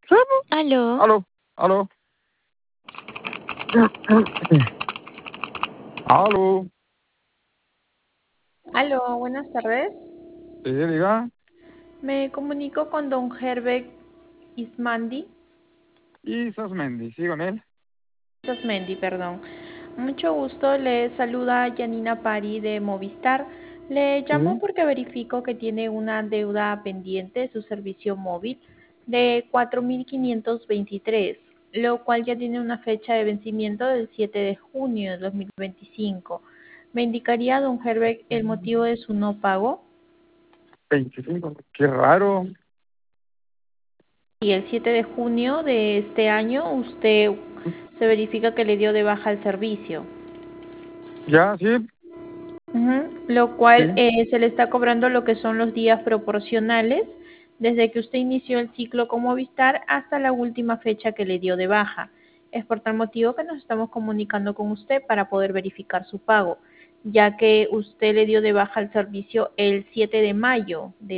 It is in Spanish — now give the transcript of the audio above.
Aló, Aló, aló, aló. Aló, buenas tardes. Sí, diga. Me comunico con don Herbert Ismandi, Y Sosmendi, sí, con él. Sasmendi, perdón. Mucho gusto, le saluda Janina Pari de Movistar. Le llamo Sí. porque verifico que tiene una deuda pendiente de su servicio móvil de 4.523, lo cual ya tiene una fecha de vencimiento del 7 de junio de 2025. ¿Me indicaría, don Herbert, el motivo de su no pago? 25. Qué raro. Y el 7 de junio de este año usted se verifica que le dio de baja el servicio. Ya, sí, Lo cual sí. se le está cobrando lo que son los días proporcionales desde que usted inició el ciclo con Movistar hasta la última fecha que le dio de baja. Es por tal motivo que nos estamos comunicando con usted para poder verificar su pago, ya que usted le dio de baja el servicio el 7 de mayo de